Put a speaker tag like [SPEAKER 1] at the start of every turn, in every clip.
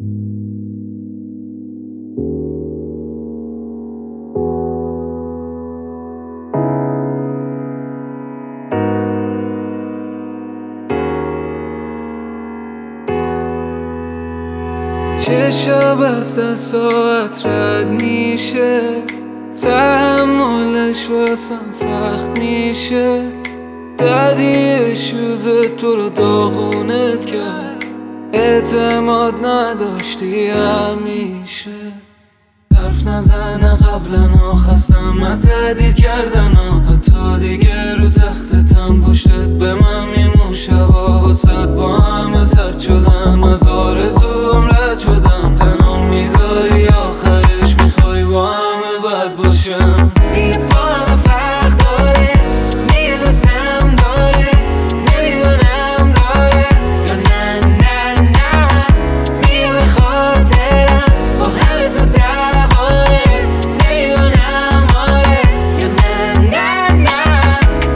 [SPEAKER 1] چشا بست از ساعت رد میشه، تحملش واسم سخت میشه. دادی شوز تو رو داغونت کرد، اعتماد نداشتی همیشه. حرف نزنه قبلا خستم من تهدید کردن حتی دیگه رو تختتم پشتت به من میمون شبا واسد با همه سرد شدم، از آرزوم رد شدم. تنها میذاری آخرش میخوای با همه بد باشم. دیگه با همه فرق داره، میدونم داره، نمیدونم داره یا نه نه نه. میگه به خاطرم با همه تو دواره، نمیدونم آره یا نه نه نه.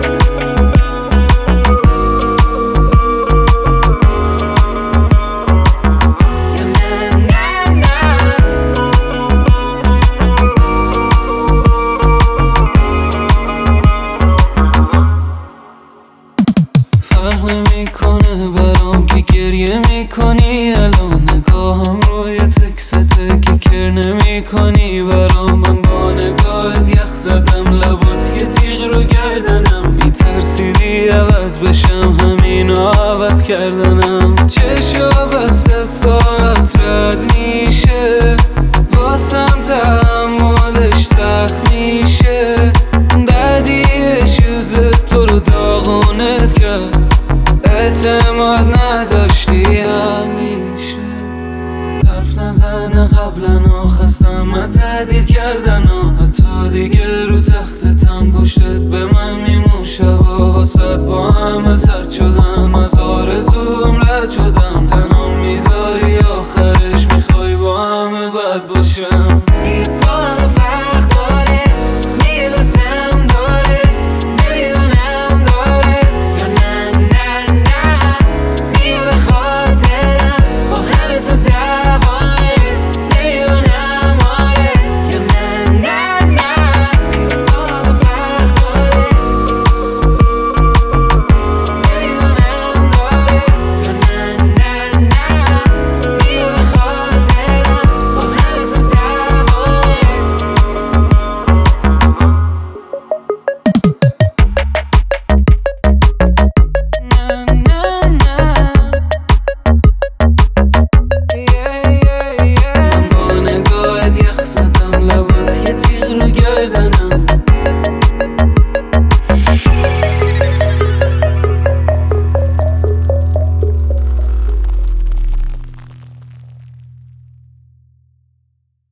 [SPEAKER 1] یا نه نه نه. فرق نمیکنه برام که گریه میکنی الان، نگاهم روی تکسته که کر نمیکنی برام. من با نگاهت یخ زدم، لبات یه تیغ رو گردنم. میترسیدی عوض بشم، همینو عوض کردنم. چشا بسته ساعت رد میشه، واسم تحملش سخت میشه. دردی شوز تو رو داغونت کرد، اعتماد نداشتی همیشه. حرف نزنه قبلا خستم من تهدید کردن حتی دیگه رو تختتم پشتت به من میمون شبا واسد با همه سرد شدم، از آرزوم رد شدم.